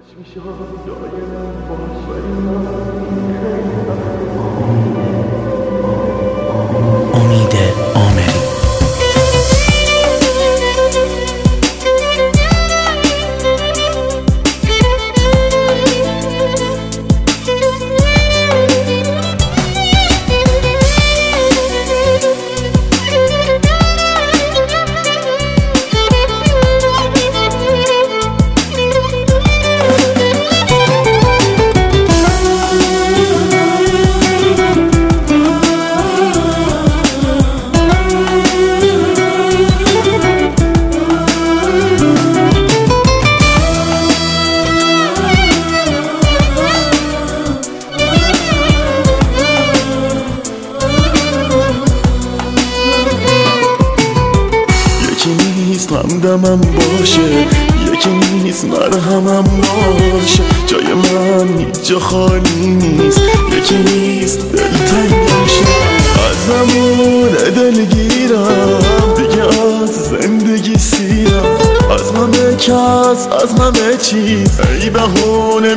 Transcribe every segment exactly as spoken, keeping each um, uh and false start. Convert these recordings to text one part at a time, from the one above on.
امید آمری. همدمم باشه، یکی نیست مرهمم باشه. جای من هیچ جا خالی نیست، یکی نیست دلتنگم شه. ازمون دلگیرم دیگه، از زندگی سیرم، از همه کس از همه چیز ای بهونه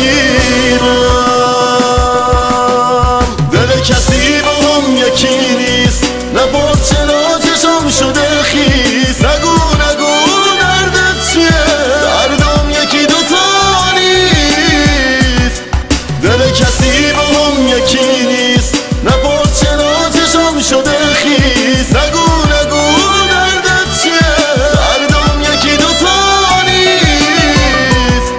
میگیرم. دل کسی با هم یکی نیست، نه چرا چشم شده خیس. نگو نگو دردت چیه، دردم یکی دوتا نیست. دل کسی با هم یکی نیست، نه چرا چشم شده خیس. نگو نگو دردت چیه، دردم یکی دوتا نیست.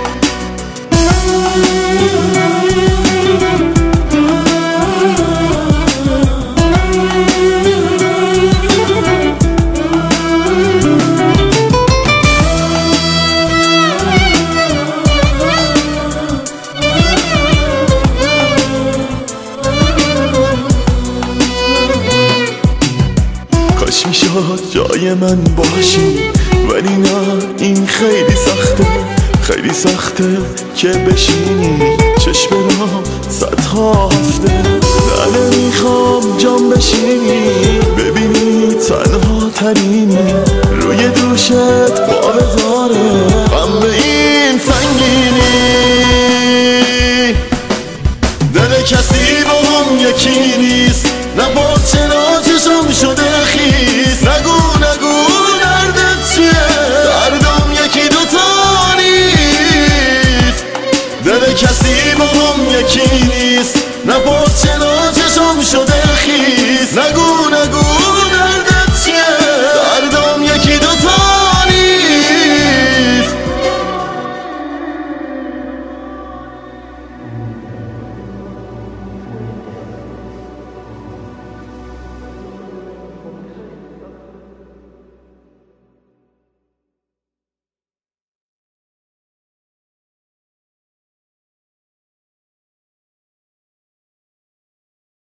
کاش میشد جای من باشی، ولی نه این خیلی سخته، خیلی سخته که بشینی چشم را صدها هفته. نه نمیخوام جام بشینی ببینی تنها ترینی، روی دوشت پا بذاره